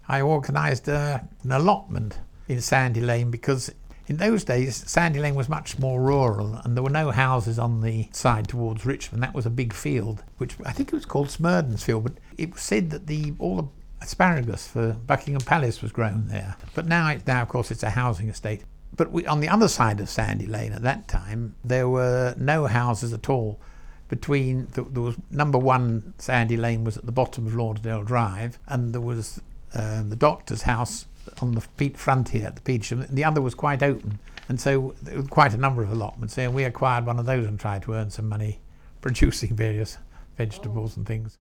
I organised an allotment in Sandy Lane because in those days Sandy Lane was much more rural and there were no houses on the side towards Richmond. That was a big field, which I think it was called Smerdon's Field, but it was said that all the asparagus for Buckingham Palace was grown there. But now of course it's a housing estate. But on the other side of Sandy Lane at that time there were no houses at all. There was number 1 Sandy Lane was at the bottom of Lauderdale Drive, and there was the doctor's house on the front here at the Petersham. The other was quite open, and so there were quite a number of allotments there. We acquired one of those and tried to earn some money producing various vegetables and things.